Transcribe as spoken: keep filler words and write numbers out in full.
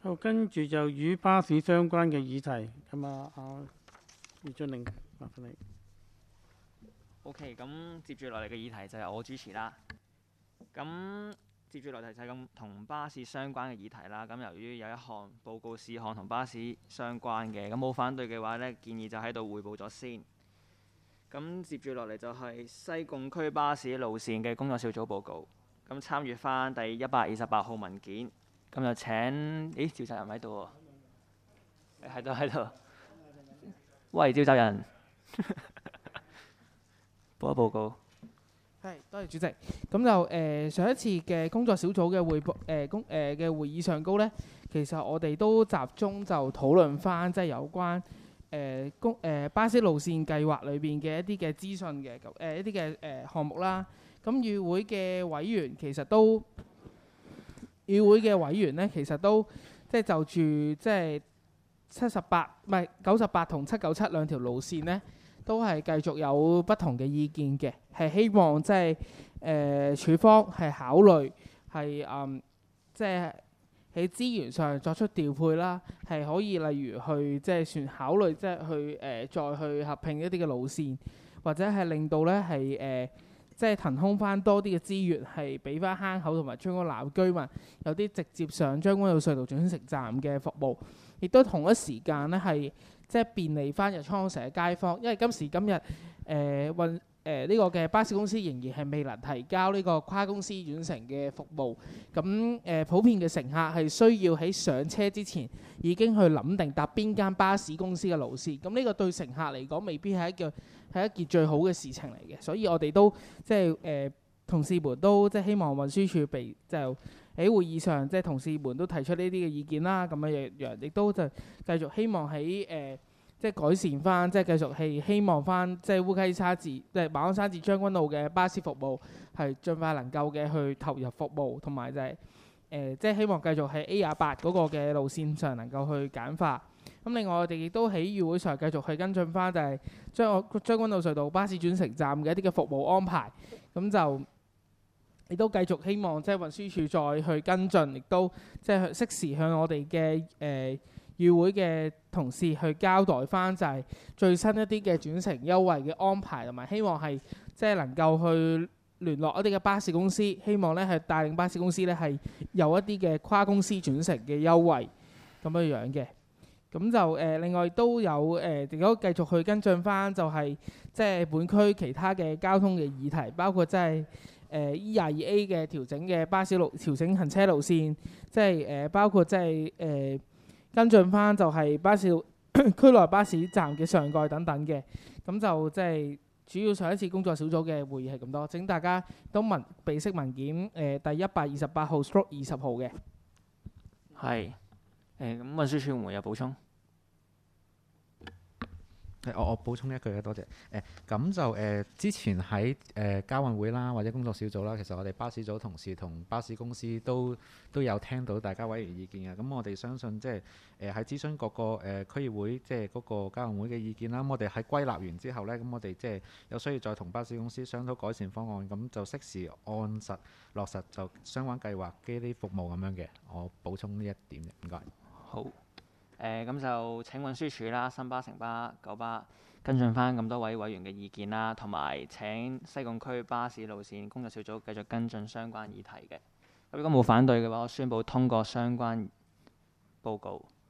好，跟住就與巴士相關嘅議題，咁啊，啊，葉俊玲，麻煩你。 OK，咁接住落嚟嘅議題就係我主持啦。咁接住落嚟就係咁同巴士相關嘅議題啦。咁由於有一項報告事項同巴士相關嘅，咁冇反對嘅話呢，建議就喺度匯報咗先。咁接住落嚟就係西貢區巴士路線嘅工作小組報告。咁參閱翻第一百二十八號文件。咁就請，咦，召集人喺度喎，喺度喺度。喂，召集人，報一報告。 係，多謝主席。咁就誒、呃、上一次嘅工作小組嘅匯報誒公誒嘅會議上高咧，其實我哋都集中就討論翻即係有關誒公誒巴士路線計劃裏邊嘅一啲嘅資訊嘅誒、呃、一啲嘅誒項目啦。咁與會嘅委員其實都。與會嘅委員呢，其實都即係就住即係七十八唔係九十八同七九七兩條路線呢，都係繼續有不同嘅意見嘅，係希望即係誒處方係考慮係嗯即係喺資源上作出調配啦，係可以例如去即係算考慮即係去誒、呃、再去合併一啲嘅路線，或者係令到呢係誒。呃即係騰空翻多啲嘅資源，係俾翻坑口同埋將軍澳居民有啲直接上將軍澳隧道轉乘站嘅服務，亦都同一時間呢係即係便利翻日出康城嘅街坊，因為今時今日誒運誒呢個嘅巴士公司仍然係未能提交呢個跨公司轉乘嘅服務，咁誒、呃、普遍嘅乘客係需要喺上車之前已經去諗定搭邊間巴士公司嘅路線，咁呢個對乘客嚟講未必係一個係一件最好嘅事情嚟嘅，所以我哋都即係誒、呃、同事們都即係希望運輸署被就喺會議上即係同事們都提出呢啲嘅意見啦，咁樣樣亦都就繼續希望喺誒、呃、即係改善翻，即係繼續係希望翻即係烏溪沙至即係馬鞍山至將軍澳嘅巴士服務係盡快能夠嘅去投入服務，同埋就係、是、誒、呃、即係希望繼續喺 A 廿八嗰個嘅路線上能夠去簡化。咁另外我哋亦都喺議會上繼續去跟進翻，就係將我將軍澳隧道巴士轉乘站嘅一啲嘅服務安排，咁就亦都繼續希望即係運輸署再去跟進，亦都即係適時向我哋嘅誒議會嘅同事去交代翻，就係最新一啲嘅轉乘優惠嘅安排，同埋希望係即係能夠去聯絡一啲嘅巴士公司，希望咧係帶領巴士公司咧係有一啲嘅跨公司轉乘嘅優惠咁樣樣嘅。咁就誒、呃，另外都有誒，亦、呃、都繼續去跟進翻，就係即係本區其他嘅交通嘅議題，包括即係誒 E 廿二 A 嘅調整嘅巴士路調整行車路線，即係誒包括即係誒跟進翻就係巴士區內巴士站嘅上蓋等等嘅。咁就即係主要上一次工作小組嘅會議係咁多，請大家都文備悉文件誒、呃、第一百二十八號 stroke 二十號嘅。 係誒咁運輸署會唔會有補充？ 我我補充一句啊，多謝。誒咁就誒、呃、之前喺誒、呃、交運會啦，或者工作小組啦，其實我哋巴士組同事同巴士公司都都有聽到大家委員意見嘅。咁我哋相信即係誒喺諮詢各個誒、呃、區議會即係嗰個交運會嘅意見啦。咁我哋喺歸納完之後呢，咁我哋即係有需要再同巴士公司商討改善方案，咁就適時按實落實就相關計劃嘅啲服務咁樣嘅。我補充呢一點嘅，唔該。 好。誒咁、呃、就請運輸署啦、新巴、城巴、九巴跟進翻咁多位委員嘅意見啦，同埋請西貢區巴士路線工作小組繼續跟進相關議題嘅。咁如果冇反對嘅話，我宣布通過相關報告。